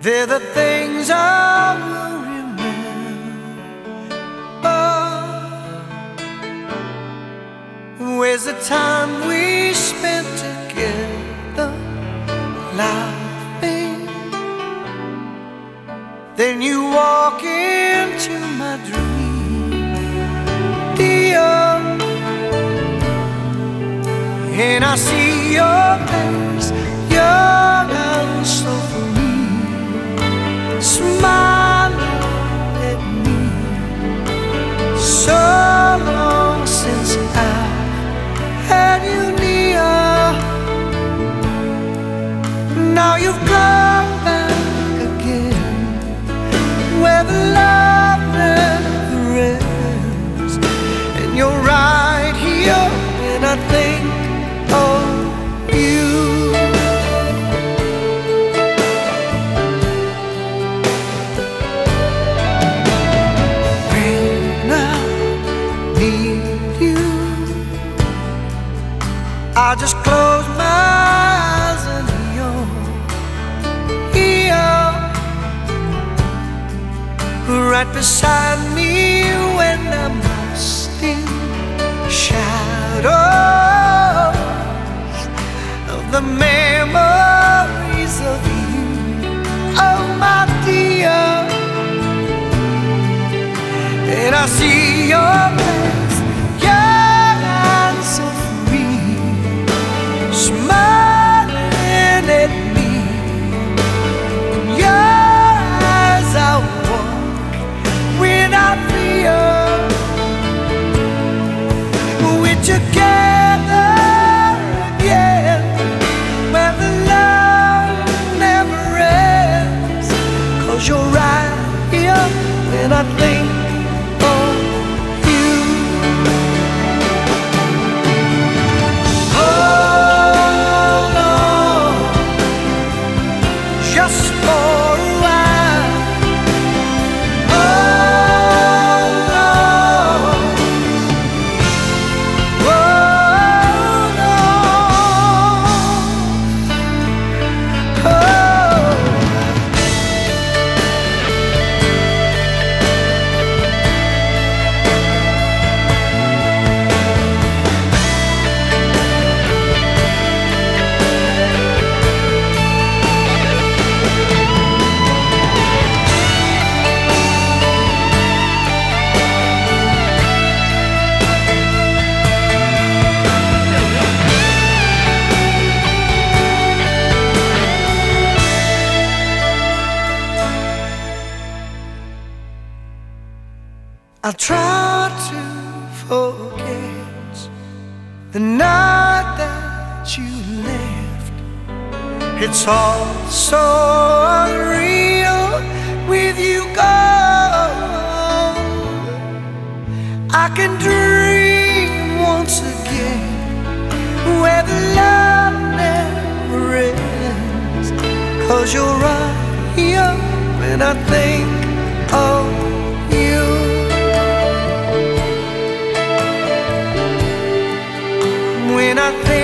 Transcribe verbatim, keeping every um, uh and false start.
They're the things I will remember. Where's the time we spent together, laughing? Then you walk into my dream, dear, and I see your face, young and so free, smiling at me. So long since I had you near. Now you've come back again, where the love never ends, and you're right here when I think of you. When I need you, I just close my eyes and you're here, right beside me when I'm lost in shadows of the memories of you, oh my dear. And I see your face, young and so free, smiling at me. In your eyes I walk without fear. We're together again, where the love never ends, 'cause you're right here when I think of you. Hold on, just for a while. Hold on, hold on, oh. I try to forget the night that you left. It's all so unreal with you gone. I can dream once again, where the love never ends, 'cause you're right here when I think of you. When I think